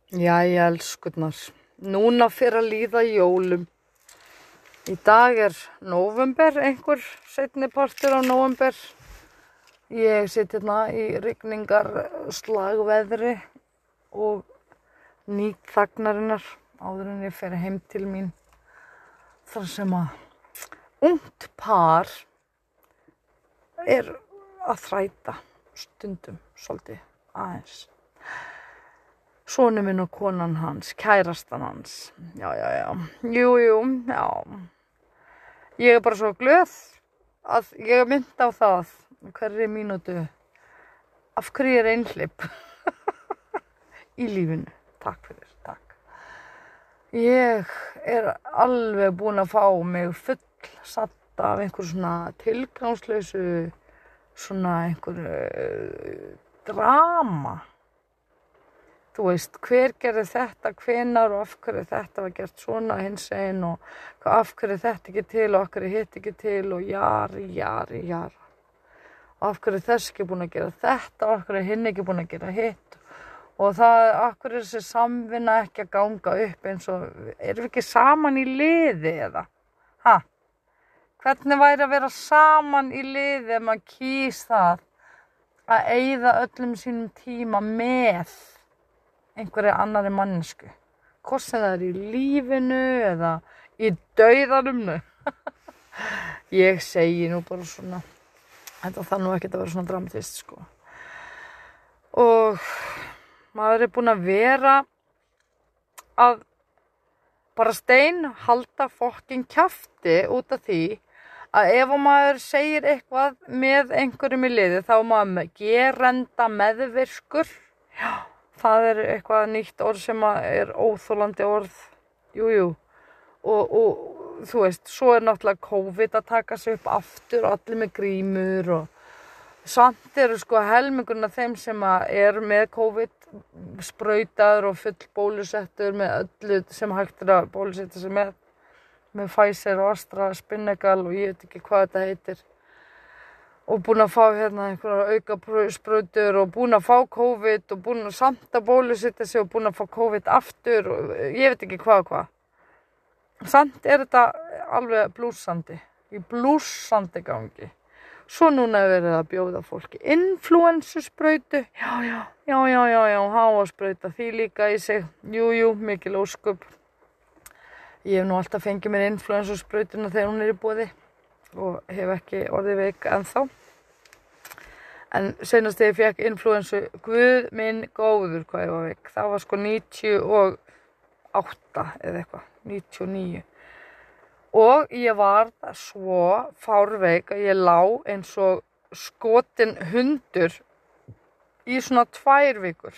Jæja, elskurnar. Núna fyrir að líða jólum. Í dag nóvember, einhver seinni partur á nóvember. Ég sit hérna í rigningar slagveðri og nýt þagnarinnar áður en ég fer heim til mín. Þar sem að ungt par að þræta stundum svolítið aðeins. Sonur minn og konan hans, kærastan hans. Já. Jú, já. Ég bara svo glöð að ég mynd á það hverri mínútu af hverju einhleyp í lífinu. Takk fyrir, takk. Ég alveg búin að fá mig fullsatta af einhver svona tilgangslausu, svona einhver drama. Þú veist, hver gerði þetta, hvenær og af hverju þetta var gert svona hinsegin og af hverju þetta ekki til og af hverju hitt ekki til og jari. Og af hverju þess ekki búin að gera þetta og af hverju hinn ekki búin að gera hitt. Og af hverju þessi samvinna ekki að ganga upp eins og, erum við ekki saman í liði eða? Hvernig væri að vera saman í liði ef maður kýs það að eyða öllum sínum tíma með einhverju annarri mannesku, hvort sem það í lífinu eða í dauðanum. Ég segi nú bara svona, þetta þarf nú ekkert að vera svona dramatist, sko. Og maður búin að vera að bara halda fokkin kjafti út af því að ef maður segir eitthvað með einhverjum í liði þá maður gerenda meðvirkur. Já. Það eitthvað nýtt orð sem óþolandi orð. Jú. Og þú veist, svo náttúrulega COVID að taka sig upp aftur og allir með grímur og samt sko helmingurinn af þeim sem með COVID sprautaður og full bólusettur með öllu sem hægt að bólusetta sig með Pfizer og AstraZeneca og ég veit ekki hvað þetta heitir. Og búin að fá einhverjar aukasprautur og búin að fá COVID og búin að samt að bólusetja sig og búin að fá COVID aftur og ég veit ekki hvað. Samt þetta alveg blússandi, í blússandi gangi. Svo núna verið að bjóða fólki influensusprautu. Já, háasprauta því líka í sig. Jú, mikil ósköp. Ég hef nú alltaf fengið mér influensusprautuna þegar hún í boði. Og hef ekki orðið veik ennþá. En seinast þegar ég fekk influensu, guð minn góður hvað ég var veik. Það var sko 98 eða eitthvað, 99. Og ég var svo fárveik að ég lá eins og skotin hundur í svona 2 vikur.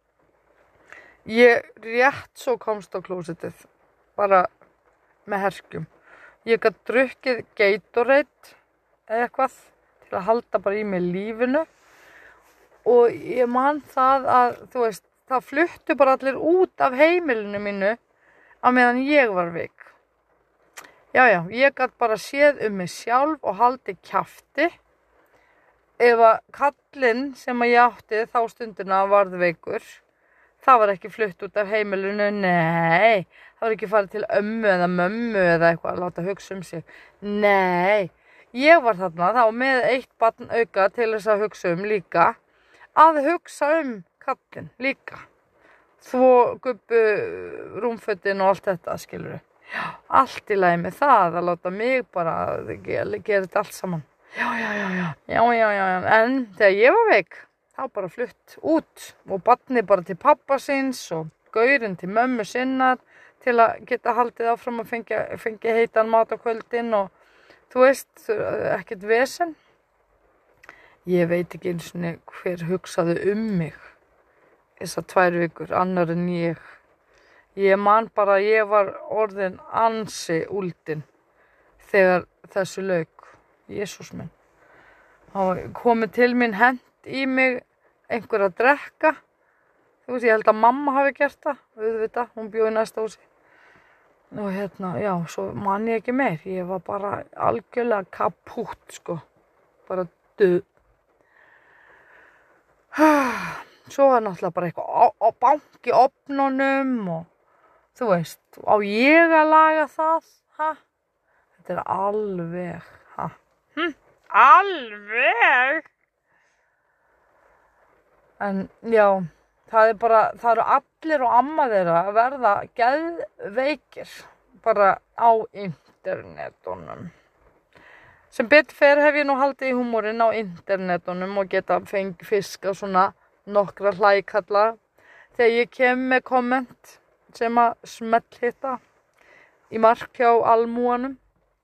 Ég rétt svo komst á klósettið, bara með herkjum. Ég gat drukkið Gatorade eða eitthvað til að halda bara í mig lífinu og ég man það að, þú veist, það fluttu bara allir út af heimilinu mínu á meðan ég var veik. Já, ég gat bara séð mig sjálf og haldið kjafti ef að kallinn sem ég átti þá stundina varð veikur. Það var ekki flutt út af heimilinu, nei. Það var ekki farið til ömmu eða mömmu eða eitthvað að láta hugsa sig. Nei, ég var þarna þá með 1 barn auka til þess að hugsa líka. Að hugsa kallinn líka. Þvo gubbu rúmfötin og allt þetta, skilurðu. Já, allt í lagi með það að láta mig bara gera þetta allt saman. Já. En þegar ég var veik, þá bara flutt út og barnið bara til pappa síns og gaurinn til mömmu sinnar til að geta haldið áfram að fengja heitan mat á kvöldin og þú veist, ekkert vesen. Ég veit ekki einu sinni hver hugsaði mig þessar 2 vikur, annar en ég. Ég man bara að ég var orðin ansi úldin þegar þessu lauk. Jesús minn. Það komið til mín hent í mig einhver að drekka. Þú veist, ég held að mamma hafi gert það, auðvitað, hún bjó í næsta húsi. Og já, svo man ég ekki meir. Ég var bara algjörlega kapútt, sko. Bara döð. Svo náttúrulega bara eitthvað bank í ofnunum og þú veist, á ég að laga það, ha? Þetta alveg, ha? Alveg! En já, það eru allir og amma þeirra að verða geðveikir bara á internetunum. Sem betur fer hef ég nú haldið í húmorinn á internetunum og geta fengið fiska svona nokkra hlækalla þegar ég kem með komment sem að smellhitta í mark hjá almúanum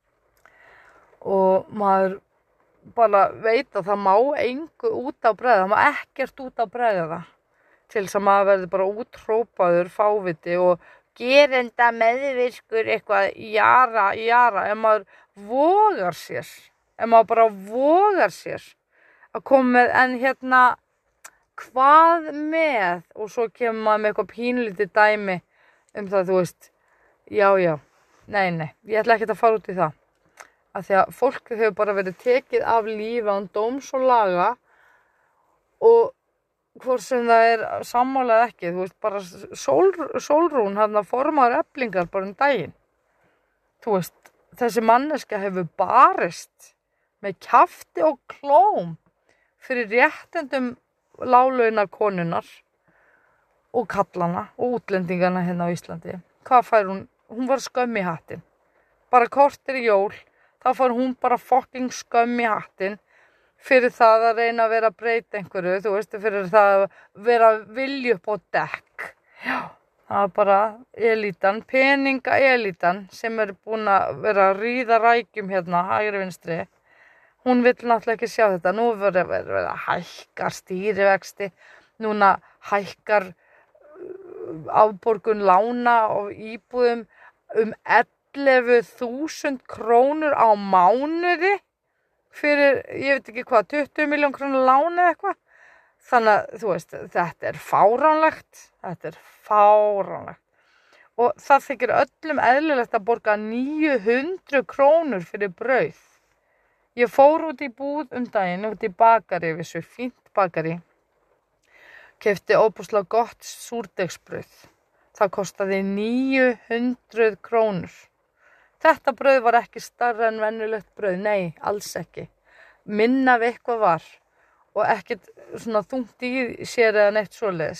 og maður bara veit að það má engu út á bregða, það má ekkert út á bregða til þess að maður verði bara úthrópaður fáviti og gerenda meðvirkur eitthvað jara, ef maður vogar sér, ef maður bara vogar sér að koma með en hérna hvað með og svo kemur maður með eitthvað pínlítið dæmi það, þú veist, já, nei, ég ætla ekkert að fara út í það. Af því að fólk hefur bara verið tekið af lífi án dóms og laga og hvort sem það sammála eða ekki, þú veist, bara Sólrún hann að formaður Eflingar bara daginn. Þú veist, þessi manneskja hefur barist með kjafti og klóm fyrir réttindum láglauna konunnar og kallana og útlendingana hérna á Íslandi. Hvað fær hún? Hún var skömm í hattinn. Bara kortir í jól, þá fær hún bara fucking skömm í hattinn fyrir það að reyna að vera að breyta einhverju, þú veist, fyrir það að vera vilja upp á dekk. Já, það er bara elítan, peningaelítan sem búin að vera að ríða rækjum hérna, hægri vinstri. Hún vill náttúrulega ekki sjá þetta. Nú verður að hækka stýrivexti, núna hækkar afborgun lána og íbúðum 11.000 krónur á mánuði fyrir, ég veit ekki hvað, 20 milljón krónur láni eða eitthvað. Þannig að, þú veist, þetta er fáránlegt. Og það þykir öllum eðlilegt að borga 900 krónur fyrir brauð. Ég fór út í búð daginn, út í bakari, vissu fínt bakari. Keypti óbúslega gott súrdegsbrauð. Það kostaði 900 krónur. Þetta brauð var ekki stærra en venjulegt brauð, nei, alls ekki. Minna við eitthvað var og ekkert svona þungt í sér eða neitt svoleiðis.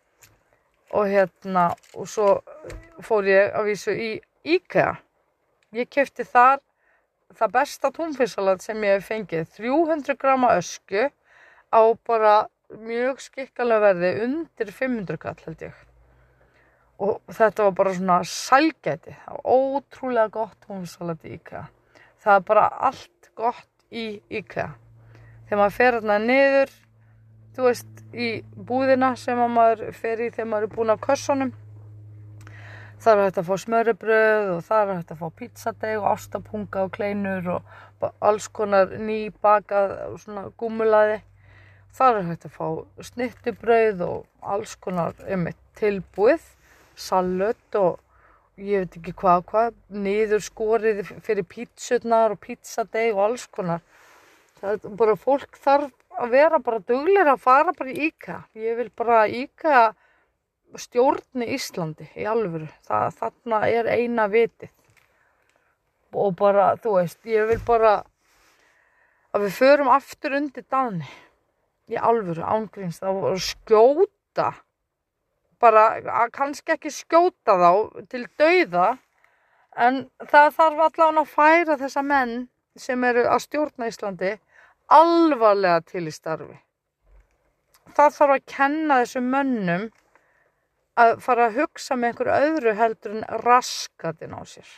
Og svo fór ég að vísu í IKEA. Ég keypti þar það besta túnfisksalat sem ég hef fengið. 300 grama ösku á bara mjög skikkalega verði undir 500 kall held ég. Og þetta var bara svona sælgæti. Það var ótrúlega gott túnfisksalat í IKEA. Það er bara allt gott í IKEA. Þegar maður fer hérna niður, þú veist, í búðina sem maður fer í þegar maður búinn af kössunum. Það hægt að fá smörrebrauð og það hægt að fá pizzadeig og ástapunga og kleinur og alls konar nýbakað svona gúmmulaði. Það hægt að fá snittubrauð og alls konar tilbúið, salat og ég veit ekki hvað, niður skorið fyrir pítsurnar og pizzadeig og alls konar. Það er bara fólk þarf að vera bara duglegir að fara bara í IKEA. Ég vil bara IKEA stjórni Íslandi í alvöru. Þarna er eina vitið. Og bara, þú veist, ég vil bara að við förum aftur undir Dani. Í alvöru, ángríns. Það var að skjóta. Bara, kannski ekki skjóta þá til dauða. En það þarf allavega að færa þessa menn sem eru að stjórna Íslandi alvarlega til í starfi. Það þarf að kenna þessum mönnum að fara að hugsa með einhver öðru heldur en raskatinn á sér.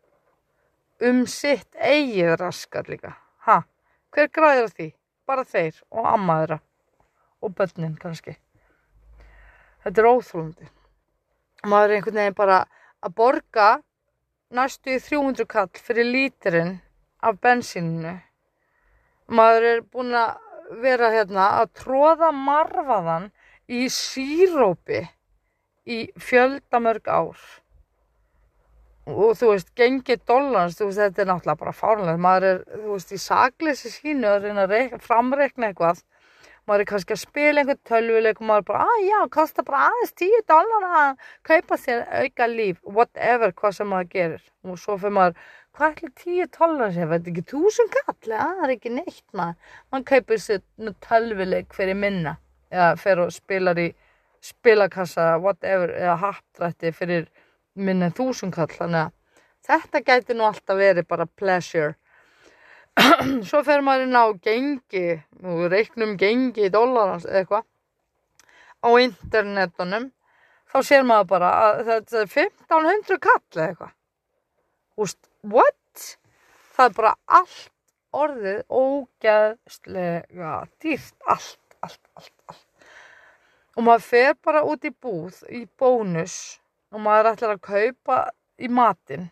Sitt eigið raskat líka. Hver græðir því? Bara þeir og amma þeirra. Og börnin kannski. Þetta er óþolandi. Maður einhvern veginn bara að borga næstu í 300 kall fyrir lítirinn af bensíninu. Maður búinn að vera að tróða marvaðan í sírópi í fjöldamörg ár. Og þú veist, gengi dollars, þú veist, þetta er náttúrulega bara fáránlegt. Maður þú veist, í sakleysi sínu að reyna að framreikna eitthvað. maður kannski að spila einhvern tölvuleik og maður bara, já, kostar bara aðeins $10 að kaupa sér auka líf, whatever, hvað sem maður gerir. Og svo fyrir maður, hvað ætli $10 sé, veit ekki 1000 kall, það ekki neitt maður. Man kaupir sér tölvuleik fyrir minna, eða fyrir og spilar í spilakassa, whatever, eða happdrætti fyrir minna en 1000 kall, þannig að þetta gæti nú alltaf verið bara pleasure. Svo fer maður inn á gengi, og reiknum gengi í dollarans eða eitthvað, á internetunum, þá sér maður bara að þetta er 1500 kall eða eitthvað. What? Það er bara allt orðið ógeðslega dýrt, allt. Og maður fer bara út í búð, í bónus, og maður ætlar að kaupa í matinn.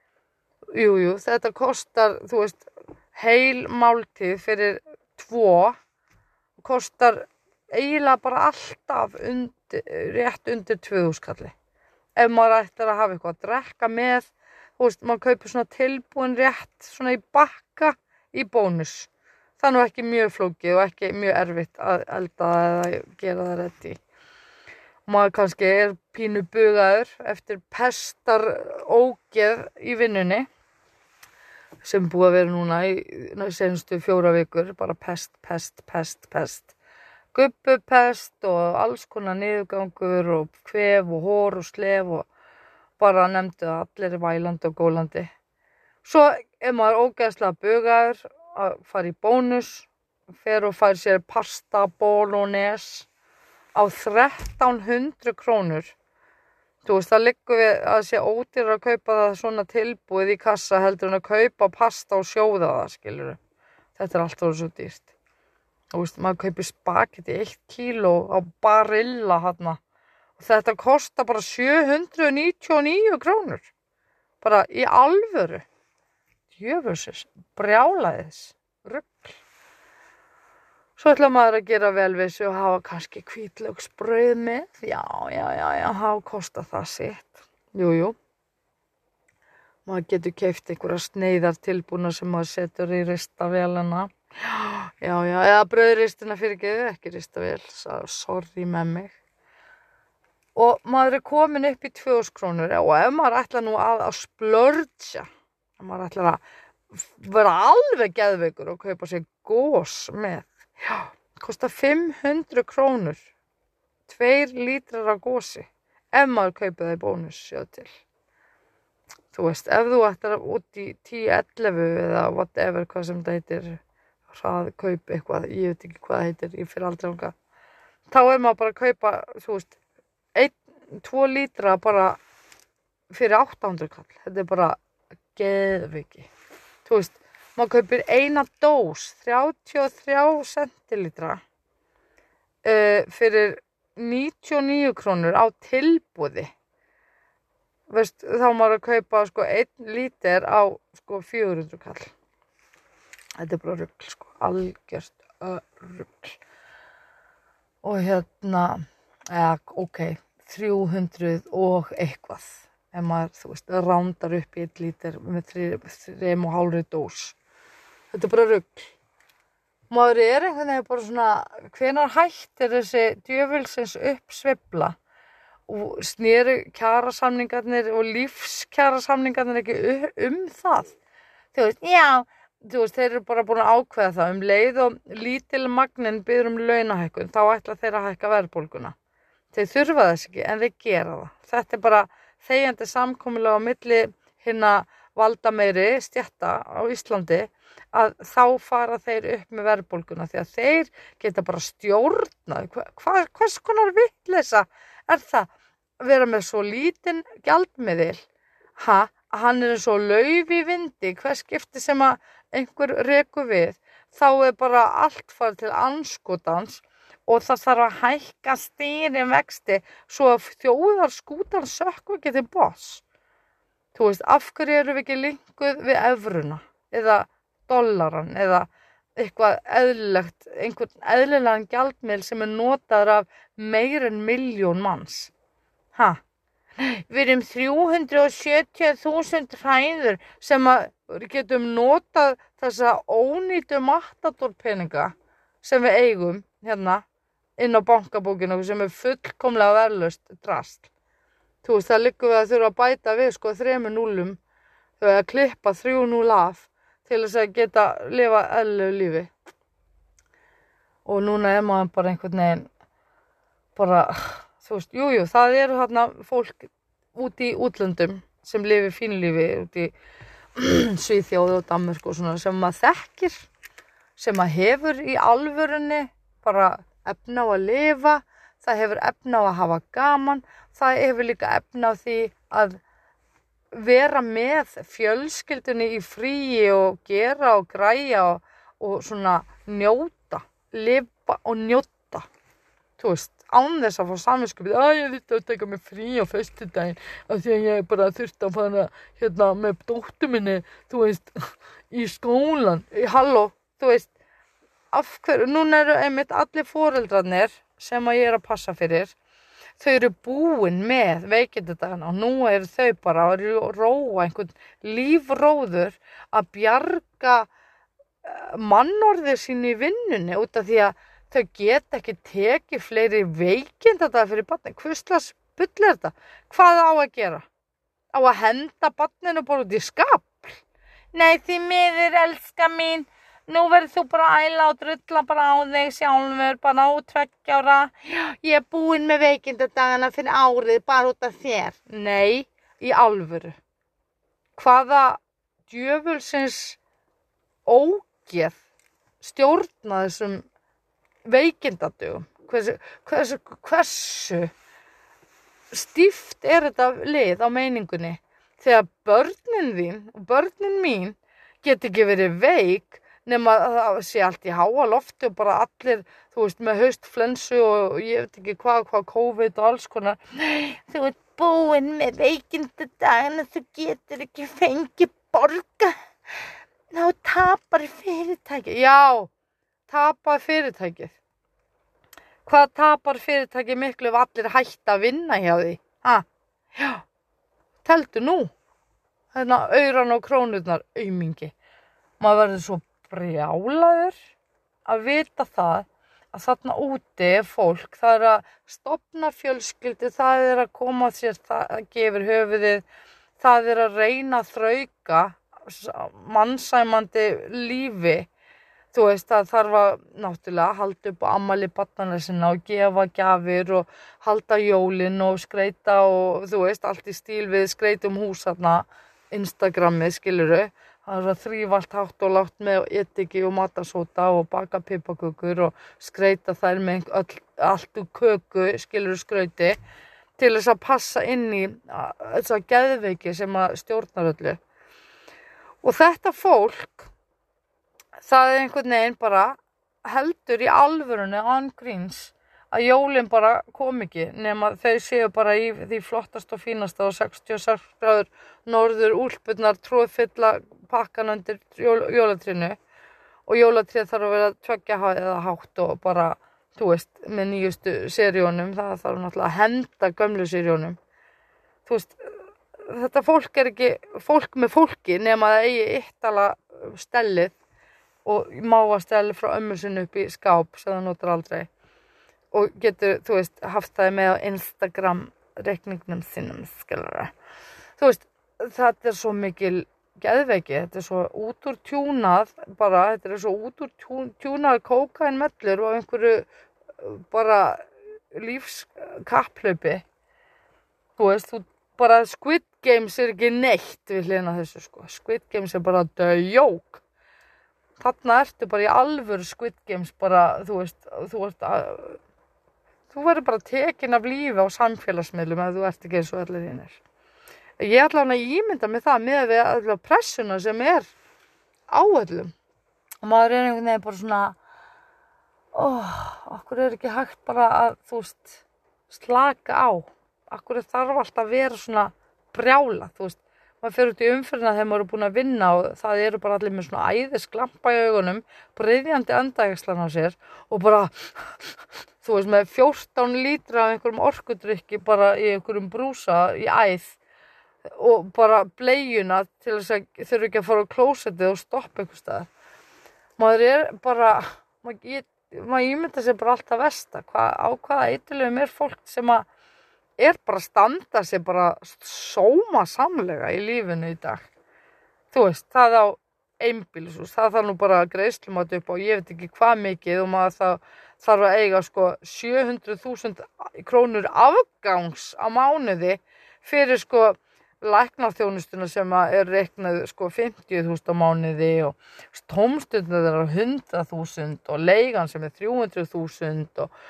Jú, þetta kostar, þú veist, heil máltíð fyrir 2, kostar eiginlega bara alltaf rétt undir 2000 kalli. Ef maður ætlar að hafa eitthvað að drekka með, þú veist, maður kaupir svona tilbúin rétt, svona í bakka í bónus. Það er nú ekki mjög flókið og ekki mjög erfitt að elda eða gera það ready. Maður kannski er pínu bugaður eftir pestar ógeð í vinnunni, sem búið að vera núna í seinustu 4 vikur, bara pest. Gubbupest og alls konar niðurgangur og kvef og hór og slef og bara nefndu að allir er vælandi og gólandi. Svo er maður ógeðslega bugaður að fara í bónus, fer og fær sér pasta bolognese á 1300 krónur. Þú veist, það liggur við að sé ódýrara að kaupa það svona tilbúið í kassa heldur en að kaupa pasta og sjóða það, skilurðu. Þetta er alltaf svo dýrt. Þú veist, maður kaupir spagetti 1 kíló á Barilla þarna. Og þetta kostar bara 799 krónur. Bara í alvöru. Djöfusins, brjálæðis, rugl. Svo ætla maður að gera vel við sig og hafa kannski hvítlauksbrauð með. Já, hafa kostar það sitt. Jú. Maður getur keypt einhverja sneiðar tilbúna sem maður setur í ristavélina. Já, eða brauðristina fyrirgeðu, ekki ristavél, sorry með mig. Og maður er komin upp í 2000 krónur og ef maður ætla nú að splurja, ef maður ætla að vera alveg geðveikur og kaupa sér gos með, já, kostar 500 krónur, 2 lítrar af gósi, ef maður kaupir það í bónus, sjá til. Þú veist, ef þú ætlar út í 10-11 eða whatever, hvað sem þetta heitir, kaup eitthvað, ég veit ekki hvað það heitir, ég fyrir aldrei ánga, þá er maður bara að kaupa, þú veist, 1-2 lítra bara fyrir 800 kall, þetta er bara geðveiki. Þú veist, maður kaupir eina dós, 33 centilítra, fyrir 99 krónur á tilboði. Veist, þá maður að kaupa sko 1 lítir á sko 400 kall. Þetta er bara rugl, sko, algjört rugl. Og hérna, ok, 300 og eitthvað. Ef maður, þú veist, rándar upp í 1 lítir með 3,5 dós. Þetta er bara rugl. Maður er einhvern veginn bara svona, hvenær hættir þessi djöfulsins uppsveifla og sneru kjarasamningarnir og lífskjarasamningarnir ekki það. Þú veist, þeir eru bara búin að ákveða það leið og lítil magnin biður launahækkun, þá ætla þeir að hækka verðbólguna. Þeir þurfa þess ekki, en þeir gera það. Þetta er bara þegjandi samkomulag á milli hinna valdameiri stétta á Íslandi að þá fara þeir upp með verðbólguna því að þeir geta bara stjórnað. Hvers konar vitleysa er það að vera með svo lítinn gjaldmiðil? Hann er svo lauf í vindi, hvers skipti sem að einhver rekur við, þá er bara allt farið til andskotans og það þarf að hækka stýrivexti svo að þjóðarskútan sökkvi ekki til botns. Þú veist, af hverju erum við ekki linkuð við evruna eða dollaran eða eitthvað eðlilegt, einhvern eðlilegan gjaldmiðil sem er notaður af meira en 1 milljón manns. Við erum 370.000 hræður sem að getum notað þessa ónýtu matadorpeninga sem við eigum hérna inn á bankabókinu sem fullkomlega verðlaust drasl. Þú veist, það liggur við að þurfa að bæta við sko 3 núllum þau að klippa 3 núll af til þess að geta lifa eðlilegu lífi. Og núna maður bara einhvern veginn bara, þú veist, jú, það eru þarna fólk út í útlöndum sem lifir fínu lífi út í Svíþjóð og Danmörku og svona sem maður þekkir, sem maður hefur í alvörunni bara efni á að lifa, það hefur efni á að hafa gaman, það hefur líka efni á því að vera með fjölskyldunni í fríi og gera og græja og svona njóta, lifa og njóta, þú veist, án þess að fá samviskupið, ég þurfti að taka mig frí á föstudaginn af því að ég bara þurfti að fara hérna með dóttur minni, þú veist, í skólan, halló, þú veist, af hverju, núna eru einmitt allir foreldrarnir sem að ég að passa fyrir, þau eru búin með veikindadagana og nú eru þau bara að róa einhvern lífróður að bjarga mannorðið sínu í vinnunni út af því að þau geta ekki tekið fleiri veikindadaga fyrir barnið. Hvurslags bull er þetta? Hvað á að gera? Á að henda barninu bara út í skafl? Nei, því miður, elska mín. Nú verður þú bara að æla og drulla bara á þig sjálfur, bara á 2 ára. Ég er búin með veikindadagana fyrir árið, bara út af þér. Nei, í alvöru. Hvaða djöfulsins ógeð stjórna þessum veikindadögum? Hversu stíft er þetta lið á meiningunni? Þegar börnin þín og börnin mín get ekki verið veik nema það sé allt í háa lofti og bara allir, þú veist, með haustflensu og ég veit ekki hvað COVID og alls konar. Nei, þú ert búin með veikindadagana, þú getur ekki fengið borga. Þá tapar fyrirtækið. Já, tapar fyrirtækið. Hvað tapar fyrirtækið miklu ef allir hætta að vinna hjá því? Já, teldu nú. Þarna auran og krónurnar, aumingi. Maður verður svo brjálaður að vita það að þarna úti er fólk, það er að stofna fjölskyldu, það er að koma sér, það gefur höfuðið, það er að reyna að þrauka mannsæmandi lífi. Þú veist, það þarf að náttúrulega halda upp á afmæli barnanna sinna og gefa gjafir og halda jólin og skreita og þú veist, allt í stíl við skreitum hús þarna, Instagramið, skilurðu. Það er að þrífa allt hátt og lágt með ediki og matasóta og baka pipakökur og skreita þær með allt úr köku, skilurðu skrauti, til þess að passa inn í þessa geðveiki sem að stjórnar öllu. Og þetta fólk, það er einhvern veginn bara heldur í alvörunni án gríns að jólin bara kom ekki nema þau séu bara í því flottast og fínasta og 66 gráður norður úlpurnar tróðfylla pakkan undir jólatrínu og jólatrið þarf að vera 2 eða hátt og bara, þú veist, með nýjustu seríunum, það þarf náttúrulega að henda gömlu seríunum. Þú veist, þetta fólk er ekki fólk með fólki nema það eigi eittala stellið og máastell frá ömmu sinni upp í skáp sem það notar aldrei og getur, þú veist, haft það með á Instagram reikningnum sínum, skilurðu. Þú veist, þetta er svo mikil geðveiki, þetta er svo út úr tjúnað bara, þetta er svo út úr tjúnað kókaínmellur og einhverju bara lífskapplaupi. Þú veist, bara Squid Games er ekki neitt við hliðina þessu, sko. Squid Games er bara djók. Þarna ertu bara í alvöru Squid Games, bara, þú veist, þú verður bara tekin af lífi á samfélagsmiðlum ef þú ert ekki eins og allir hinnir. Ég ætla að ímynda með það með við allar pressuna sem er á öllum. Og maður er einhvern veginn bara svona, okkur er ekki hægt bara að, þú veist, slaka á. Okkur þarf alltaf að vera svona brjála, þú veist. Maður fer út í umferðina þegar maður er búin að vinna og það eru bara allir með svona æðisglampa í augunum, breiðjandi andægislan á sér og bara, þú veist, með 14 lítra af einhverjum orkudrykki bara í einhverjum brúsa í æð og bara bleiuna til þess að þurfa ekki að fara á klósettið og stoppa einhvers staðar. Maður er bara, maður ímynda sér bara alltaf versta, á hvaða eiturlegum fólk sem að bara að standa sér bara sómasamlega í lífinu í dag. Þú veist, það á einbýlishús, það þarf nú bara greiðslumat upp á, ég veit ekki hvað mikið og maður þarf að eiga sko 700.000 krónur afgangs á mánuði fyrir sko læknaþjónustuna sem reiknað sko 50.000 á mánuði og tómstundir þeirra 100.000 og leigan sem 300.000 og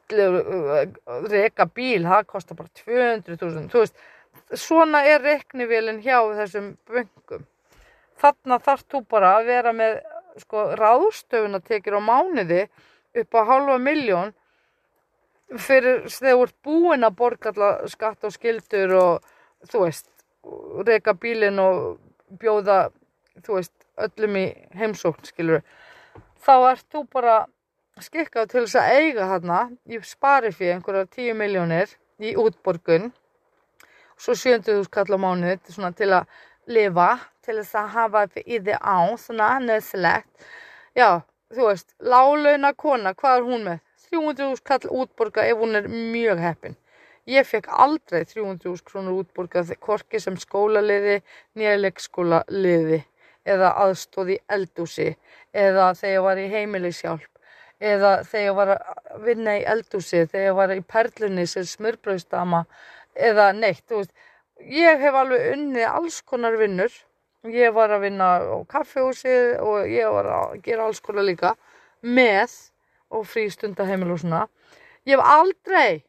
reka bíl, það kostar bara 200.000. Þú veist, svona reiknivélin hjá þessum bönkum. Þarna þarft þú bara að vera með sko ráðstöfunartekjur á mánuði upp á 500.000 fyrir þegar þú ert búin að borga alla skatt og skyldur og þú veist, reka bílinn og bjóða, þú veist, öllum í heimsókn, skilur. Þá ert þú bara skikkað til þess að eiga þarna í sparifé einhverjar 10 milljónir í útborgun, svo 700.000 kall á mánuði, svona til að lifa, til þess að hafa í þig á, svona nöðsilegt. Já, þú veist, láglauna kona, hvað hún með? 300.000 kall útborga ef hún mjög heppin. Ég fekk aldrei 300.000 krónur útborgað hvorki sem skólaliði, né leikskólaliði eða aðstóð í eldhúsi eða þegar ég var í heimilishjálp eða þegar ég var að vinna í eldhúsi, þegar ég var í Perlunni sem smurbrauðsdama eða neitt, þú veist. Ég hef alveg unnið alls konar vinnur. Ég var að vinna á kaffihúsi og ég var að gera alls konar líka með og frístundaheimil og svona. Ég hef aldrei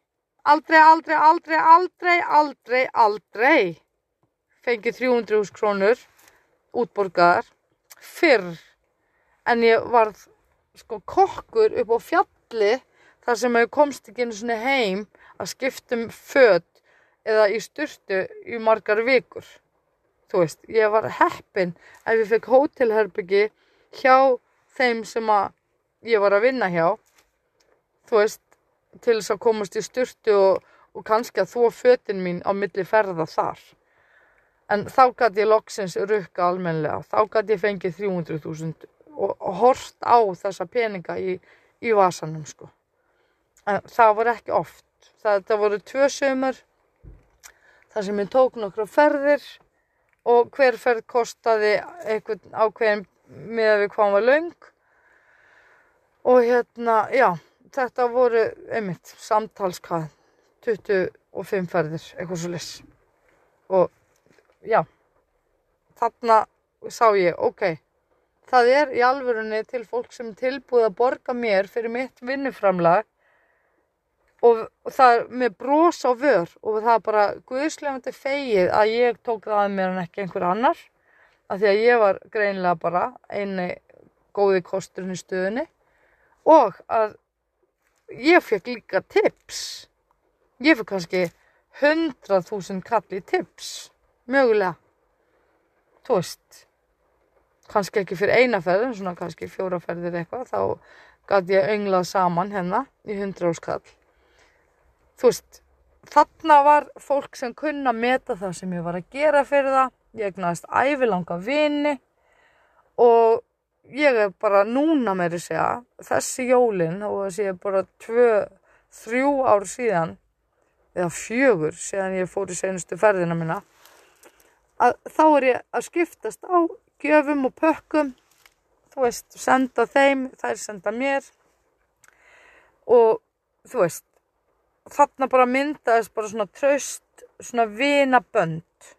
fengið 300.000 krónur útborgaðar fyrr en ég varð sko kokkur upp á fjalli þar sem ég komst ekki einu sinni heim að skipta föt eða í sturtu í margar vikur. Þú veist, ég var heppin ef ég fekk hótelherbyggi hjá þeim sem að ég var að vinna hjá. Þú veist, til þess að komast í sturtu og kannski að þvo fötin mín á milli ferða þar. En þá gat ég loksins rukka almennilega. Þá gat ég fengið 300.000 og hort á þessa peninga í vasanum, sko. En það var ekki oft. Það voru 2 sumur þar sem ég tók nokkra ferðir og hver ferð kostaði einhvern ákveðin miðað við hvað hún var löng. Og já, þetta voru einmitt samtals 25 ferðir, eitthvað svoleiðis. Og já, þarna sá ég, ok, það í alvörunni til fólk sem tilbúið að borga mér fyrir mitt vinnuframlag og það með bros á vör og það bara guðslefandi fegið að ég tók það að mér en ekki einhver annar af því að ég var greinilega bara eini góði kosturinn í stöðunni og að ég fekk líka tips. Ég fekk kannski 100.000 kall í tips, mögulega. Þú veist, kannski ekki fyrir eina ferð, en svona kannski 4 ferðir eitthvað, þá gat ég önglað saman hérna í 100.000 kall. Þú veist, þarna var fólk sem kunna meta það sem ég var að gera fyrir það. Ég eignaðist ævilanga vini og ég bara núna meira að segja, þessi jólin og þessi bara 2-3 ár síðan, eða 4 síðan ég fór í seinustu ferðina mína, að þá ég að skiptast á gjöfum og pökkum, þú veist, senda þeim, þær senda mér og þú veist, þarna bara myndaðist bara svona traust, svona vinabönd.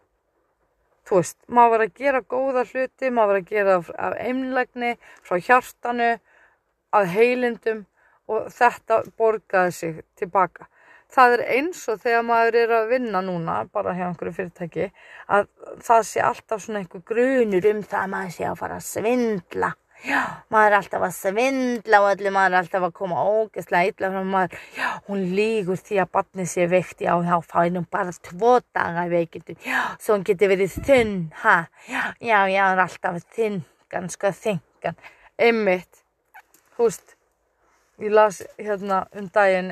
Þú veist, maður var að gera góða hluti, maður var að gera af einlægni, frá hjartanu, að heilindum og þetta borgaði sig tilbaka. Það eins og þegar maður að vinna núna, bara hjá einhverju fyrirtæki, að það sé alltaf svona einhver grunur það að maður sé að fara að svindla. Já, maður alltaf að svindla og allir maður alltaf að koma ógeðslega illa frá maður. Já, hún lýgur því að barnið sé veikt, já, þá fær hún bara 2 daga veikindum. Já, svo hún geti verið þunn, ha. Já, hún er alltaf þyngan, sko, þyngan. Einmitt, þú veist, ég las hérna daginn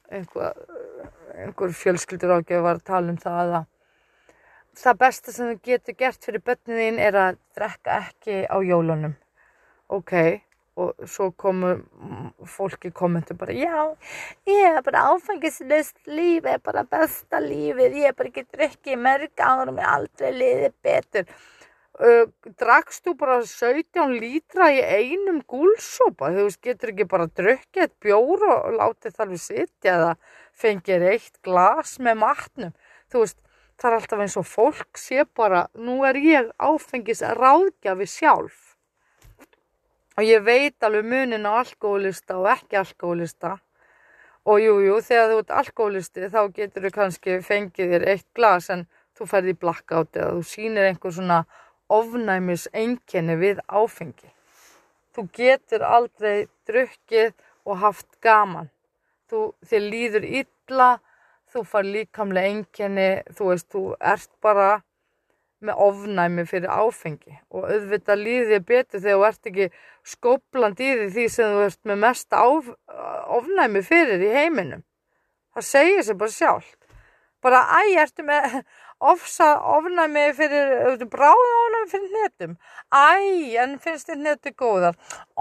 einhver fjölskylduráðgjafi var að tala það að það besta sem þú getur gert fyrir börnin þín að drekka ekki á jólunum. Ok, og svo komu fólki kommentu bara, já, ég bara áfengislaust líf, bara besta lífið, ég bara ekki drukkið í mörg ár og mér aldrei liðið betur. Drakkst þú bara 17 lítra í einum gúlsopa? Þú veist, getur ekki bara drukkið eitt bjór og látið þar við sitja eða fengið eitt glas með matnum. Þú veist, það alltaf eins og fólk sé bara, nú ég áfengis ráðgjafi sjálf. Og ég veit alveg munin á alkóhólista og ekki alkóhólista. Og jú, þegar þú ert alkóhólisti þá getur þú kannski fengið þér eitt glas en þú ferð í blackout eða þú sýnir einhver svona ofnæmis einkenni við áfengi. Þú getur aldrei drukkið og haft gaman. Þér líður illa, þú fær líkamlega einkenni, þú veist, þú ert bara með ofnæmi fyrir áfengi og auðvitað líður þér betur þegar þú ert ekki skóplandi í því sem þú ert með mesta ofnæmi fyrir í heiminum. Það segir sig bara sjálft. Bara, ertu með ofnæmi fyrir, bráðaofnæmi fyrir hnetum. En finnst þér hnetur góðar?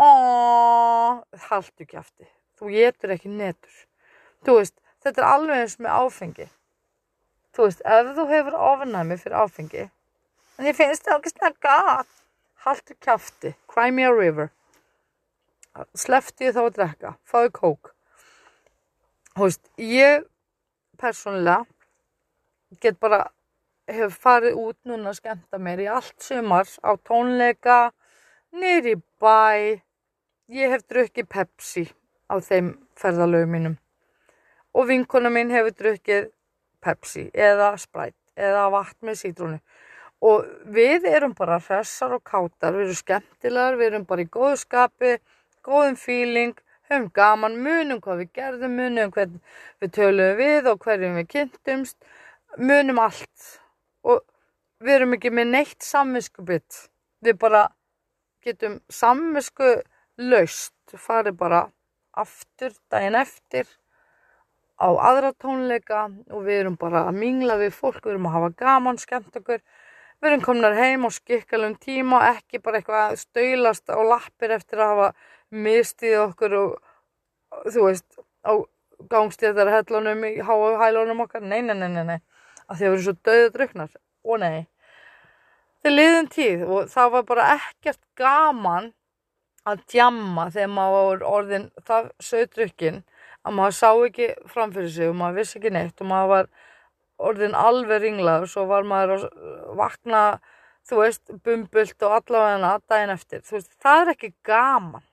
Haltu kjafti. Þú étur ekki hnetur. Þú veist, þetta alveg eins með áfengi. Þú veist, ef þú hefur ofnæmi fyrir áfengi, en ég finnst það ekki snakka að, haltu kjafti. Cry me a river. Slepptu þá að drekka. Fáðu kók. Þú veist, ég persónulega get bara hef farið út núna að skemmta mér í allt sumar á tónleika, niður í bæ. Ég hef drukkið Pepsi á þeim ferðalögum mínum. Og vinkona mín hefur drukkið Pepsi eða Sprite eða vatn með sítrónu. Og við erum bara hressar og kátar, við erum skemmtilegar, við erum bara í góðu skapi, góðum feeling, höfum gaman, munum hvað við gerðum, munum hvern við töluðum við og hverjum við kynntumst, munum allt. Og við erum ekki með neitt samviskubit. Við bara getum samviskulaust, farið bara aftur daginn eftir á aðra tónleika og við erum bara að mingla við fólk, við erum að hafa gaman, skemmt okkur. Við erum komnar heim á skikkalum tíma, ekki bara eitthvað að staulast á lappir eftir að hafa mistið okkur og þú veist, á gangstéttarhellunum í hælunum okkar. Nei. Af því að við erum svo dauðadrukknar. Nei. Það liðin tíð og það var bara ekkert gaman að djamma þegar maður var orðin það sauðdrukkin að maður sá ekki framfyrir sig og maður vissi ekki neitt og maður var orðin alveg ringlaður. Svo var maður að vakna, þú veist, bumbult og allavega daginn eftir. Þú veist, það ekki gaman.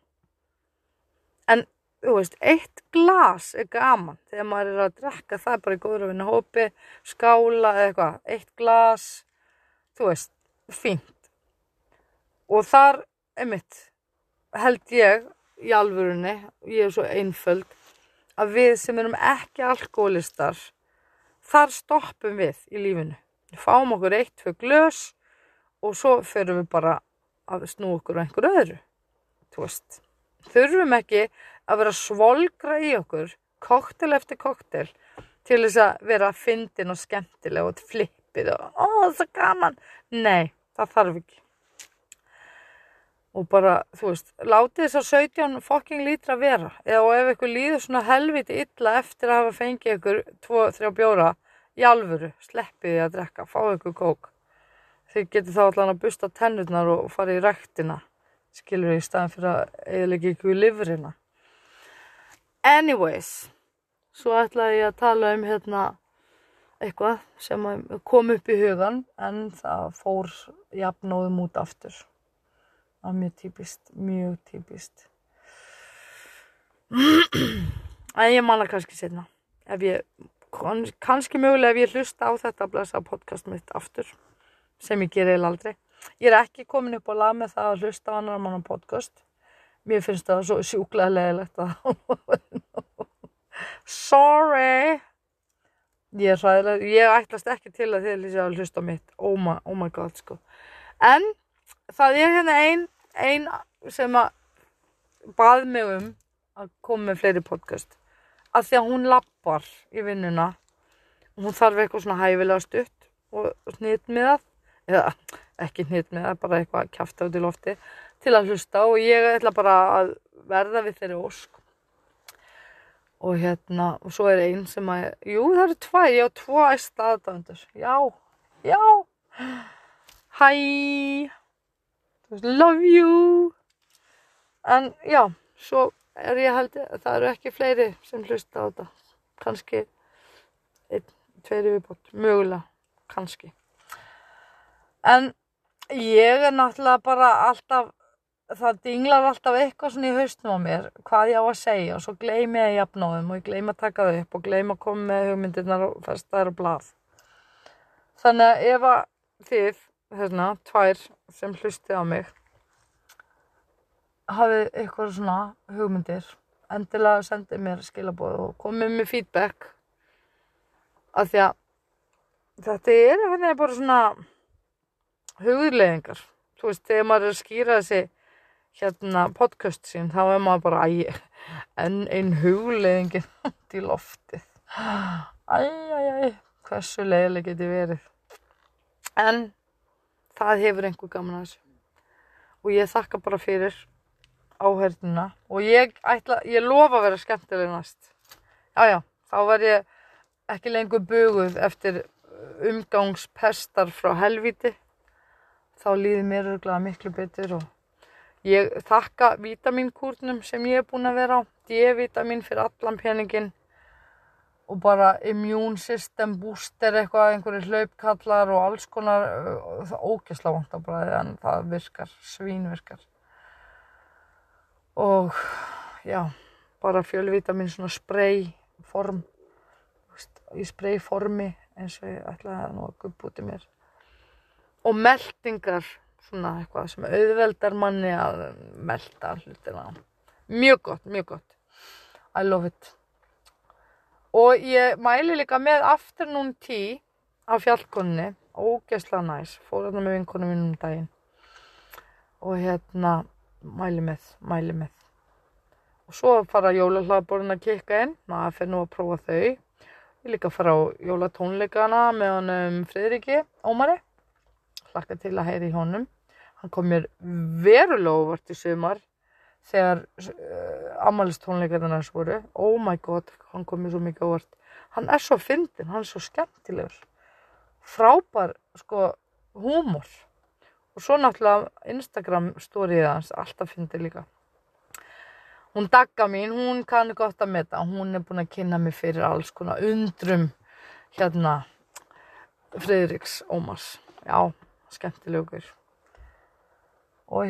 En þú veist, eitt glas gaman þegar maður að drekka, það bara í góður að vinna hópi, skála eða eitthvað, eitt glas, þú veist, fínt. Og þar, einmitt, held ég í alvörunni, ég svo einföld, að við sem erum ekki alkóhólistar, þar stoppum við í lífinu. Við fáum okkur 1-2 glös og svo förum við bara að snúa okkur á einhver öðru, þú veist. Þurfum ekki að vera svolgra í okkur, koktel eftir koktel, til þess að vera fyndin og skemmtileg og flippið og það gaman. Nei, það þarf ekki. Og bara, þú veist, látið þess að 17 fucking lítra vera. Og ef ykkur líður svona helviti illa eftir að hafa fengið ykkur 2-3 bjóra í alvöru, sleppið því að drekka, fáið ykkur kók. Þið getur þá allan að busta tennurnar og fara í ræktina. Skilur í staðan fyrir að eyðileggja ykkur lifrina. Anyways, svo ætlaði ég að tala hérna eitthvað sem kom upp í hugan en það fór jafnóðum út aftur. Það var mjög típist. En ég man það kannski seinna. Kannski mögulega ef ég hlusta á þetta blessa podcast mitt aftur, sem ég geri aldrei. Ég ekki komin upp á lag með það að hlusta á annar mann podcast. Mér finnst það svo sjúklega leiðilegt að sorry. Ég ætlast ekki til að þið lýsa að hlusta á mitt. Oh my god, sko. En það hérna ein sem að bað mig að koma með fleiri podcast. Af því að hún lappar í vinnuna. Hún þarf eitthvað svona hæfilega stutt og hnitmiðað. Eða ekki hnitmiðað, bara eitthvað kjafta út í lofti. til að hlusta og ég ætla bara að verða við þeirri ósk. Og og svo ein sem að, það eru tvær, ég á 2 æsta aðdáendur. Já. Hi. Love you. En já, svo ég held að það eru ekki fleiri sem hlusta á þetta. Kannski 1, 2 viðbót, mögulega, kannski. En ég náttúrulega bara alltaf, það dinglar alltaf eitthvað svona í hausnum á mér, hvað ég á að segja og svo gleymi ég jafnóðum og ég gleymi að taka það upp og gleymi að koma með hugmyndirnar og festa þær á blað. Þannig að ef að þið, 2 sem hlustið á mig, hafið eitthvað svona hugmyndir, endilega sendið mér skilaboð og komið með feedback af því að þetta bara svona hugleiðingar. Þú veist, þegar maður að skýra þessi podcast sín, þá maður bara enn ein hugleiðingin í loftið. Hversu leiðileg geti verið. En það hefur einhver gaman að þessu. Og ég þakka bara fyrir áheyrnina og ég lofa að vera skemmtileg næst. Þá var ég ekki lengur buguð eftir umgangspestar frá helvíti. Þá líður mér örugglega miklu betur og ég þakka vítamínkúrnum sem ég búin að vera á. D-vítamín fyrir allan peningin og bara immune system booster einhverjir hlaupkallar og alls konar, það ógeðslega vont á bragðið en það virkar, svínvirkar. Og bara fjölvítamín svona sprayform, í sprayformi eins og ég ætlaði nú að gubba út í mér. Og meltingar, svona eitthvað sem auðveldar manni að melta hlutina. Mjög gott. I love it. Og ég mæli líka með afternoon tea á fjallkonunni, ógeðslega næs. Fór þarna með vinkonum mínum daginn. Og mæli með. Og svo fara jólahlaðborðin að kikka inn, maður fer nú að prófa þau. Ég líka fara á jólatónleikana með honum Friðriki Ómari. Hlakka til að heyra í honum. Hann kom mér verulega óvart í sumar þegar afmælistónleikarnir voru. Oh my god, hann kom mér svo mikið óvart. Hann svo fyndinn, hann svo skemmtilegur. Frábær, húmor. Og svo náttúrulega Instagram storyið hans, alltaf fyndið líka. Hún Dagga mín, hún kann gott að meta. Hún búin að kynna mig fyrir alls konar undrum Friðriks Ómars. Já, skemmtilegur. Og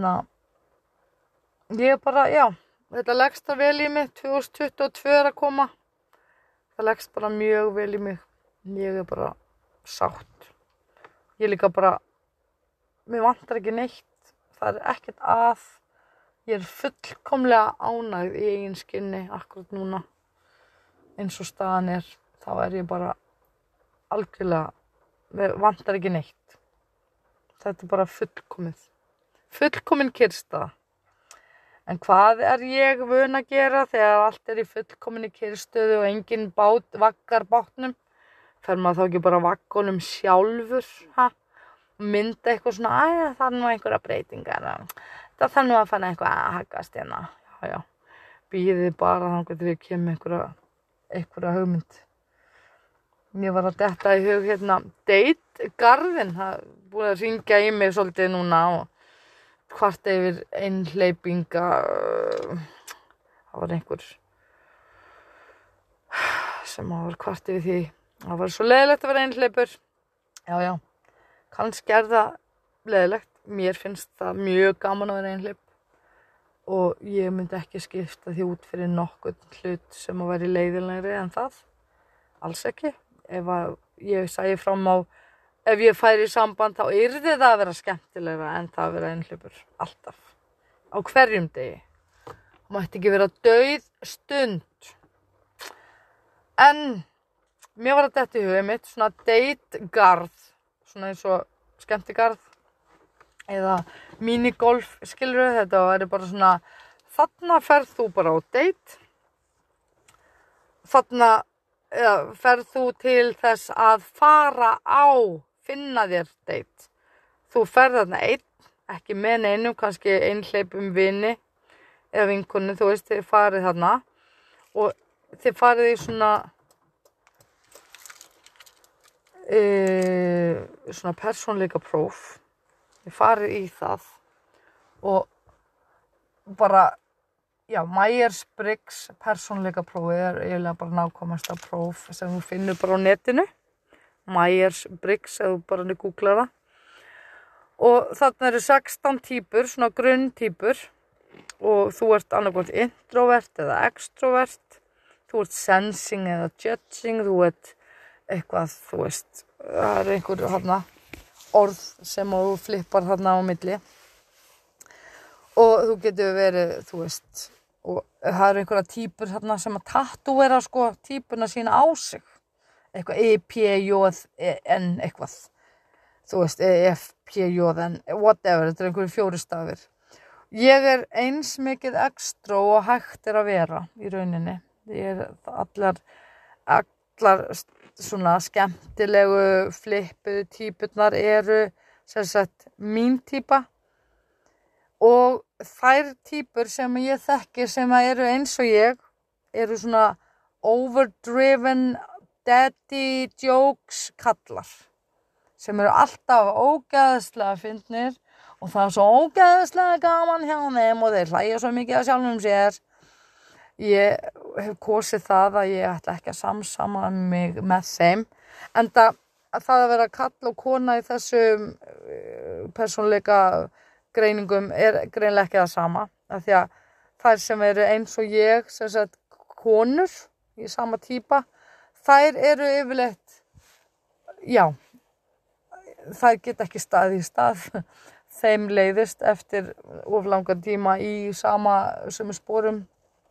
ég bara, þetta leggst það vel í mig, 2022 að koma. Það leggst bara mjög vel í mig. Ég bara sátt. Ég líka bara, mér vantar ekki neitt. Það ekkert að. Ég fullkomlega ánægð í eigin skinni akkurat núna. Eins og staðan þá ég bara algjörlega, mér vantar ekki neitt. Þetta bara fullkomið. Fullkomin kyrrstaða. En hvað ég vön að gera þegar allt í fullkominni kyrrstöðu og enginn vaggar bátnum? Fer maður þá ekki bara vaggunum sjálfur, mynda eitthvað svona, það nú einhverja breytingar. Það þarf nú að fanna eitthvað að haggast hérna. Já. Bíðið bara þangað til ég kem einhverja hugmynd. Mér var að detta í hug Date-garðinn. Það búið að hringja í mig svolítið núna og hvart yfir einhleypinga. Það var einhver sem var hvart yfir því. Það var svo leiðilegt að vera einhleypur. Já. Kannski það leiðilegt. Mér finnst það mjög gaman að vera einhleyp og ég myndi ekki skipta því út fyrir nokkurn hlut sem að vera leiðilegri en það. Alls ekki. Ef ég sæi fram á, ef ég færi í samband þá yrði það að vera skemmtilegra en það að vera einhleypur. Alltaf. Á hverjum degi. Það mætti ekki vera dauð stund. En mér var að detta í hugið mitt svona date-garð. Svona eins og skemmtigarð. Eða minigolf, skilurðu, þetta væri bara svona, þarna ferð þú bara á date. Þarna ferð þú til þess að fara á, finna þér date. Þú ferð þarna einn, ekki með neinum, kannski einhleypum vini eða vinkonu, þú veist, þið farið þarna og þið farið í svona persónuleika próf, þið farið í það og bara, já, Myers-Briggs persónuleika prófið eiginlega bara nákvæmasta próf sem þú finnur bara á netinu, Myers-Briggs, ef þú bara googlar það. Og þarna eru 16 týpur, svona grunntýpur og þú ert annarkvæmt introvert eða extrovert, þú ert sensing eða judging, þú ert eitthvað, þú veist, það einhver orð sem þú flippar þarna á milli og þú getur verið, þú veist, og það einhverja týpur þarna sem að tattúera sko týpuna sína á sig, eitthvað E-P-J-N eitthvað, þú veist, E-F-P-J-N, whatever, þetta einhverju 4 stafir. Ég eins mikið extró og hægt að vera í rauninni. Ég allar svona skemmtilegu flippuðu týpurnar eru sem sagt mín týpa og þær týpur sem ég þekki sem eru eins og ég eru svona overdriven daddy jokes kallar sem eru alltaf ógeðslega fyndnir og það svo ógeðslega gaman hjá þeim og þeir hlæja svo mikið af sjálfum sér. Ég hef kosið það að ég ætla ekki að samsama mig með þeim. En það að vera kall og kona í þessum persónuleika greiningum greinlega ekki það sama. Af því að þær sem eru eins og ég, sem sagt konur í sama týpa, þær eru yfirleitt, já, þær geta ekki staðið í stað. Þeim leiðist eftir of langan tíma í sömu sporum.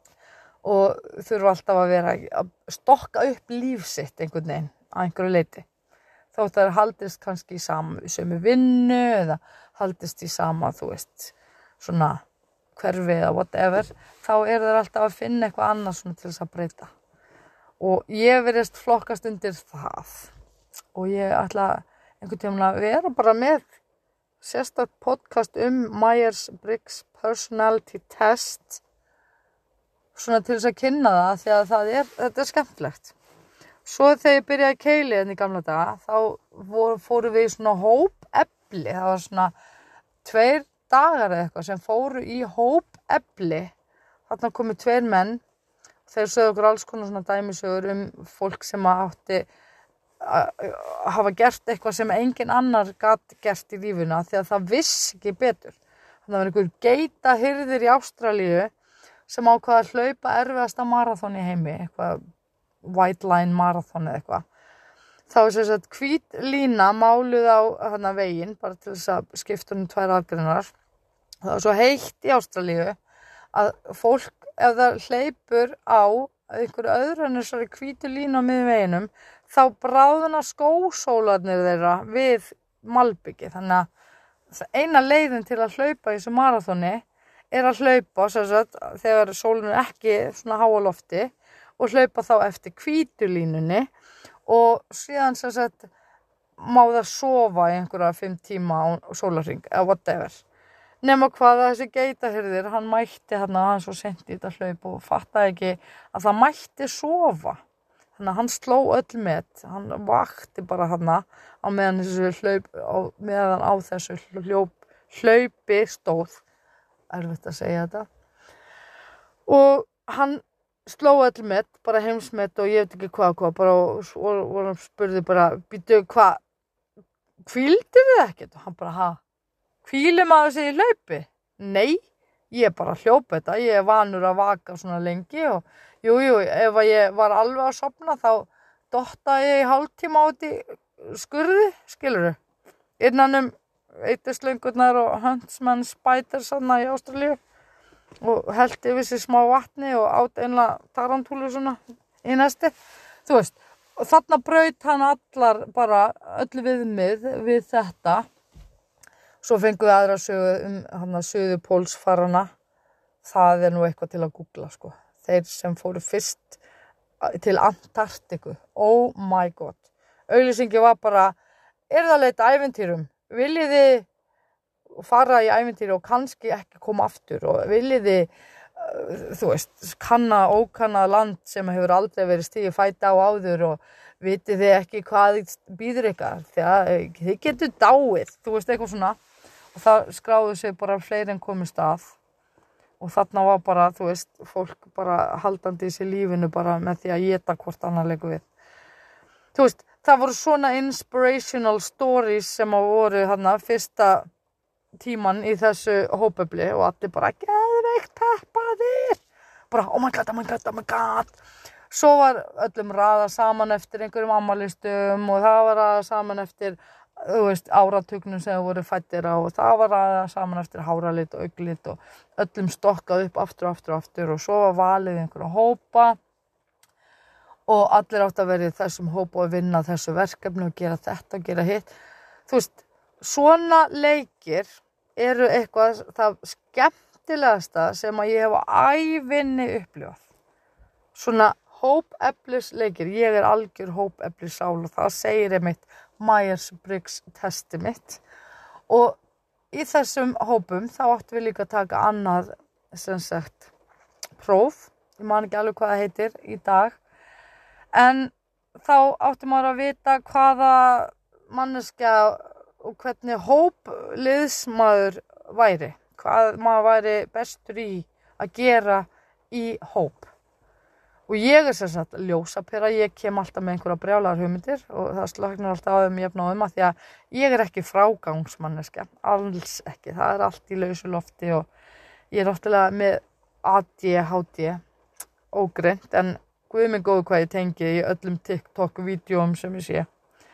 Og þurfa alltaf að vera að stokka upp líf sitt einhvern veginn að einhverju leyti. Þótt þær haldist kannski í sömu vinnu eða haldist í sama, þú veist, svona hverfi eða whatever, þá þær alltaf að finna eitthvað annað svona til þess að breyta. Og ég virðist flokkast undir það. Og ég ætla einhvern tímann að vera bara með sérstakt podcast Myers-Briggs Personality Test svona til þess að kynna það því að þetta skemmtilegt. Svo þegar ég byrjaði að keili í gamla daga, þá fórum við í svona hópefli, það var svona 2 dagar eða eitthvað sem fóru í hópefli, þarna komu 2 menn, þeir sögðu okkur alls konar svona dæmisögur fólk sem átti að hafa gert eitthvað sem engin annar gat gert í lífuna því að það vissi ekki betur. Þannig að var einhver geitahirðir í Ástralíu sem ákvað að hlaupa erfiðasta marathon í heimi, eitthvað White Line marathon eða eitthvað. Þá sem sagt hvít lína máluð á veginn, bara til þess að skipta 2 akreinar. Það var svo heitt í Ástralíu að fólk, ef það hleypur á einhverju öðru en þessari hvítu línu á miðjum veginum, þá bráðna skósólarnir þeirra við malbyggi. Þannig að eina leiðin til að hlaupa í þessu marathoni að hlaupa sagt, þegar sólin ekki svona háa lofti og hlaupa þá eftir hvítu línunni og síðan sagt, má það sofa í einhverja 5 tíma á sólarhring eða whatever. Nema hvað að þessi geitahirðir, hann mætti hann svo sent í þetta hlaup og fattaði ekki að það mætti sofa. Þannig að hann sló öll met, hann vakti bara hann á meðan á þessu hlaupi stóð. Erfitt að segja þetta. Og hann sló öll met, bara heimsmet og ég veit ekki hvað, bara og hann spurði bara, býtu hvað, hvíldu þið ekkert? Og hann bara, hvílir maður sig í hlaupi? Nei, ég bara hljópa þetta, ég vanur að vaka svona lengi og jú, ef ég var alveg að sofna þá dottaði ég í hálftíma út í skurði, skilurðu, innan eittislöngurnar og Huntsman Spiders í Ástralíu og hellti yfir sig smá vatni og át einlega tarantúlu svona í nesti, þú veist, og þarna braut hann allar bara öll viðmið við þetta. Svo fenguðu aðra sögu suðurpólsfarana, það nú eitthvað til að googla sko. Þeir sem fóru fyrst til Antarktíku, oh my god, auglýsingi var bara, það að leita ævintýrum? Viljið þið fara í ævintýri og kannski ekki koma aftur og viljiði þú veist, ókannað land sem hefur aldrei verið stigið fæti á áður og vitið þið ekki hvað býður ykkar þegar þið getur dáið, þú veist, eitthvað svona og það skráðu sig bara fleiri en komist að og þarna var bara, þú veist, fólk bara haldandi í sér lífinu bara með því að éta hvort annar leikur við. Þú veist, það voru svona inspirational stories sem voru þarna fyrsta tíman í þessu hópefli og allir bara geðveikt peppaðir. Bara oh my god, oh my god, oh my god. Svo var öllum raðað saman eftir einhverjum ammælisdögum og það var raðað saman eftir, þú veist, áratugnum sem voru fæddir á og það var raðað saman eftir háralit og augnlit og öllum stokkað upp aftur og svo var valið einhverja hópa og allir átt að vera í þessum hópa og vinna þessu verkefni og gera þetta og gera hitt. Þú veist, svona leikir eru eitthvað það skemmtilegasta sem að ég hef á ævinni upplifað. Svona hópeflisleikir, ég er algjör hópeflissál og það segir einmitt Myers-Briggs testi mitt og í þessum hópum þá áttum við líka að taka annað sem sagt próf, ég man ekki alveg hvað það heitir í dag en þá áttum maður að vita hvaða manneskja og hvernig hópliðsmaður væri, hvað maður væri bestur í að gera í hóp. Og ég er sem sagt ljósapera, ég kem alltaf með einhverja brjálaðar hugmyndir og það slöknar alltaf á þeim jafn á þeim að því að ég er ekki frágangsmanneskja, alls ekki, það er allt í lausu lofti og ég er náttúrulega með ADHD, ógreint, en guð minn góður hvað ég tengi í öllum TikTok-vídeóum sem ég sé.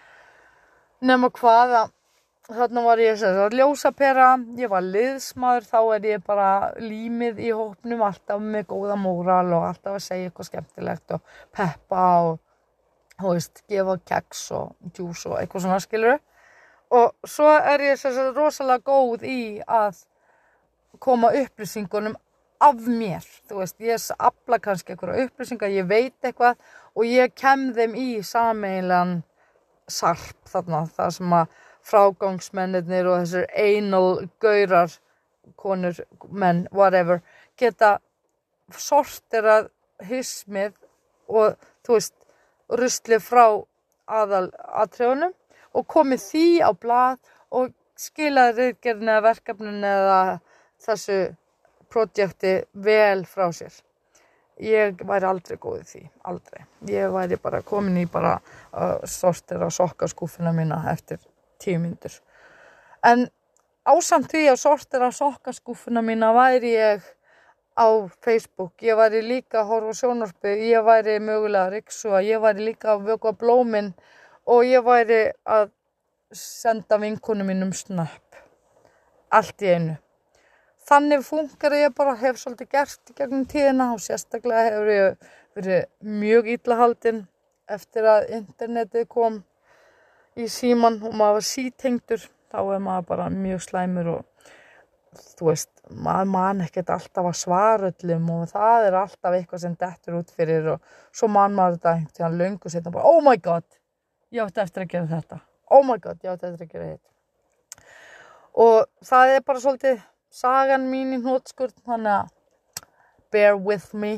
Nema hvað að þarna var ég sem sagt ljósapera, ég var liðsmaður, þá er ég bara límið í hópnum, alltaf með góða móral og alltaf að segja eitthvað skemmtilegt og peppa og, þú veist, gefa keks og djús og eitthvað svona skilurðu. Og svo er ég sem sagt rosalega góð í að koma upplýsingunum af mér, þú veist, ég afla kannski einhverja upplýsingar, ég veit eitthvað og ég kem þeim í sameiginlegan sarp þarna, það sem að frágangsmennirnir og þessir anal gaurar, konur, menn, whatever, geta sorterað hismið og, þú veist, ruslið frá aðalatriðunum og komið því á blað og skilaði ritgerðinni eða verkefninu eða þessu projekti vel frá sér. Ég væri aldrei góð í því, aldrei. Ég væri bara komin í bara sortera sokkaskúffuna mína eftir 10 mínútur. En ásamt því að sortera sokkaskúffuna mína væri ég á Facebook, ég væri líka að horfa á sjónvarpið, ég væri mögulega að ryksuga, ég væri líka að vökva blómin og ég væri að senda vinkonum mínum snöpp. Allt í einu. Þannig funkar ég bara, hef svolítið gert í gegnum tíðina og sérstaklega hefur ég verið mjög illa haldin eftir að internetið kom í síman og maður var sítengdur, þá er maður bara mjög slæmur og þú veist, maður man ekkert alltaf að svara öllum og það er alltaf eitthvað sem dettur út fyrir og svo man maður þetta einhvern tíðan löngu setna bara, oh my god, ég átti eftir að gera þetta, oh my god, ég átti eftir að gera þetta. Og það er bara svolítið sagan mín í hnotskurn, þannig að bear with me.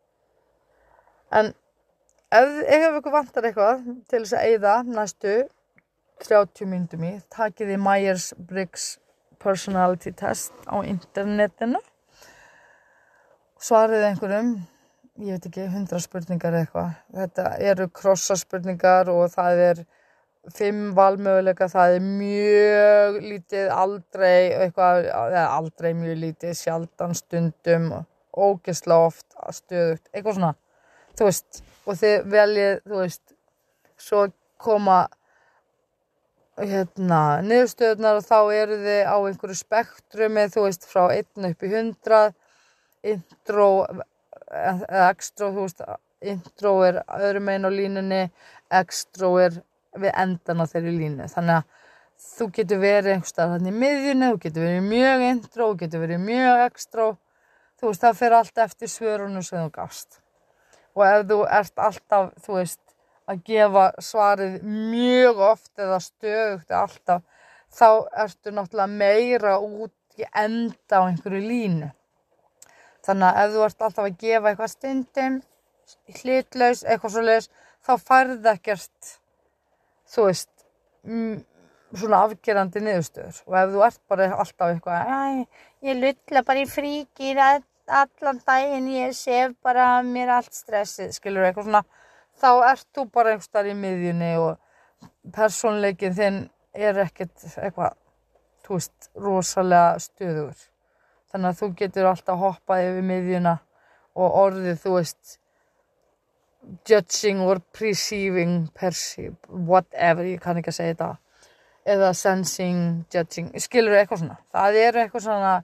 En ef ykkur vantar eitthvað til þess að eyða næstu 30 mínútum í, takið þið Myers-Briggs personality test á internetinu. Svarið einhverjum, ég veit ekki, 100 spurningar eitthvað. Þetta eru krossaspurningar og það er 5 valmöguleika, það er mjög lítið, aldrei mjög lítið, sjaldan stundum, ógeðslega oft, stöðugt, eitthvað svona, þú veist, og þið veljið, þú veist, svo koma niðurstöðurnar og þá eru þið á einhverju spektrumi, þú veist, frá 1 upp í 100, intro eða extro, þú veist, intro er öðrum megin á línunni, extro er við endan á þeirri línu. Þannig að þú getur verið einhvers staðar þarna í miðjunni, þú getur verið mjög intro, þú getur verið mjög extro. Þú veist, það fer allt eftir svörunum sem þú gafst. Og ef þú ert alltaf, þú veist, að gefa svarið mjög oft eða stöðugt alltaf, þá ertu náttúrulega meira út í enda á einhverju línu. Þannig að ef þú ert alltaf að gefa eitthvað stundum, hlutlaus, eitthvað svoleiðis, þá færðu ekkert, þú veist, svona afgerandi niðurstöður. Og ef þú ert bara alltaf eitthvað, ég lulla bara í fríkir allan daginn, ég sef bara mér allt stressið, skilur eitthvað svona, þá ert þú bara einhvers staðar í miðjunni og persónuleikinn þinn ekkert eitthvað, þú veist, rosalega stöðugur. Þannig að þú getur alltaf hoppað yfir miðjuna og orðið, þú veist, judging or perceiving, whatever, ég kann ekki að segja þetta, eða sensing, judging, skilur eitthvað svona. Það eitthvað svona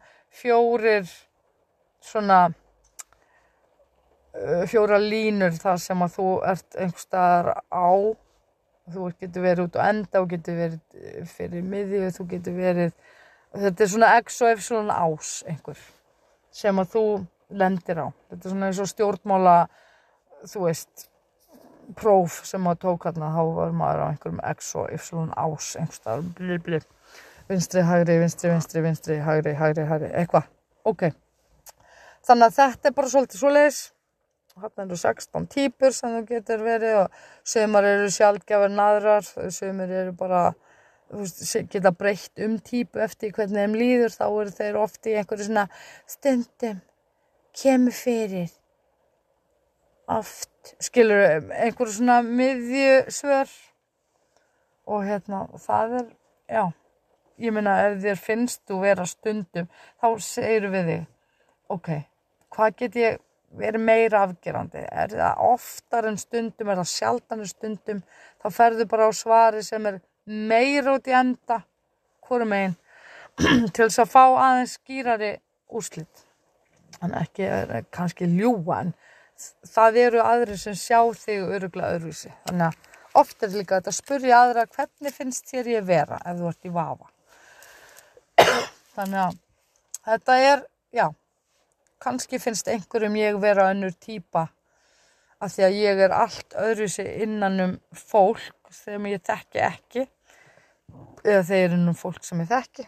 fjórar línur þar sem að þú ert einhvers staðar á, þú getur verið út á enda og getur verið fyrir miðju, þú getur verið, þetta svona X og Y ás einhver sem að þú lendir á. Þetta svona eins og stjórnmála, þú veist, próf sem maður tók hérna, þá var maður á einhverjum X og Y ás einhvers staðar, vinstri, hægri, eitthvað. Ok. Þannig að þetta bara svolítið svoleiðis. Þarna eru 16 týpur sem þú getur verið og sumar eru sjaldgæfar en aðrar, sumir eru bara, þú veist, geta breytt týpu eftir hvernig þeim líður, þá eru þeir oft í einhverju svona stundum, kemur fyrir, oft, skilur einhverju svona miðjusvör og það já, ég meina ef þér finnst þú vera stundum, þá segirðu við þig, ok, hvað get ég verið meira afgerandi, það oftar en stundum, það sjaldan en stundum, þá ferðu bara á svari sem meira út í enda, hvorum megin, til þess að fá aðeins skýrari úrslit. Þannig ekki kannski ljúga, en það eru aðrir sem sjá þig örugglega öðruvísi. Þannig að oft líka þetta að spyrja aðra hvernig finnst þér ég vera ef þú ert í vafa. Þannig að þetta já, kannski finnst einhverjum ég vera önnur týpa af því að ég allt öðruvísi innan fólk sem ég þekki ekki eða þeir fólk sem ég þekki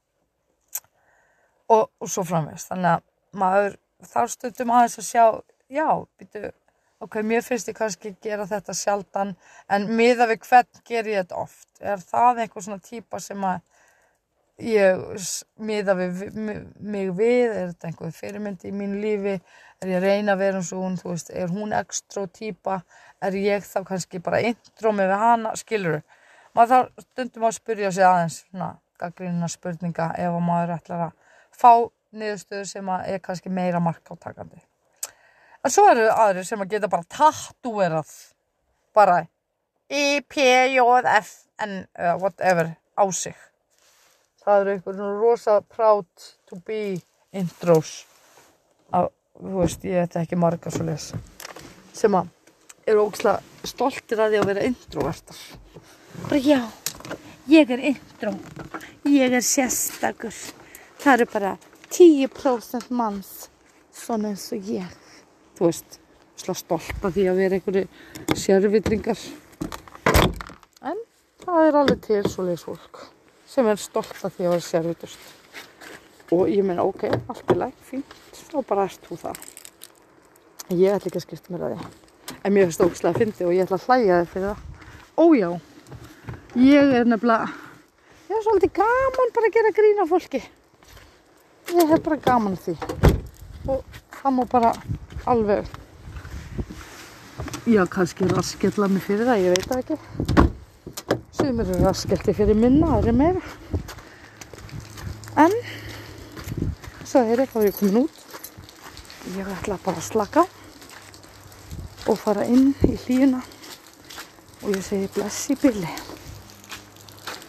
og svo framvegis. Þannig að maður þarf stundum aðeins að sjá, já, býtu, ok, mér finnst ég kannski gera þetta sjaldan, en miðað við hvern ger ég þetta oft? Það einhver svona týpa sem að ég miða mig við, þetta einhver fyrirmynd í mínu lífi, ég að reyna að vera eins og hún, þú veist, hún extró týpa, ég þá kannski bara intro með hana, skilurðu? Maður þarf stundum að spyrja sig aðeins svona gagnrýninna spurninga ef maður ætlar að fá niðurstöður sem að kannski meira markátakandi. En svo eru aðrir sem að geta bara tattúerað bara IPJFN whatever á sig. Það eru einhverjum rosa proud to be intros. Þú veist, ég ekki marga svoleiðis sem að eru ógeðslega stoltir að því að vera introvertar. Bara já, ég intro, ég sérstakur. Það eru bara 10% manns svona eins og ég. Þú veist, stolt að því að vera einhverju sérvitringar. En það alveg til svoleiðis fólk sem stolt að því að vera sérvitust. Og ég meina, ok, allt í lagi, fínt, þá bara ert þú það. Ég ætla ekki að skipta mér að því. En mér finnst ógeðslega fyndið og ég ætla að hlæja þér fyrir það. Ójá, ég nefnilega, ég svolítið gaman bara að gera grín á fólki. Ég hef bara gaman að því. Og það má bara alveg, já, kannski raskella mig fyrir það, ég veit það ekki. Sumir eru raskelti fyrir minna, aðrir meira. En svo þá ég komin út. Ég ætla bara að slaka og fara inn í hlýjuna og ég segi bless í bili.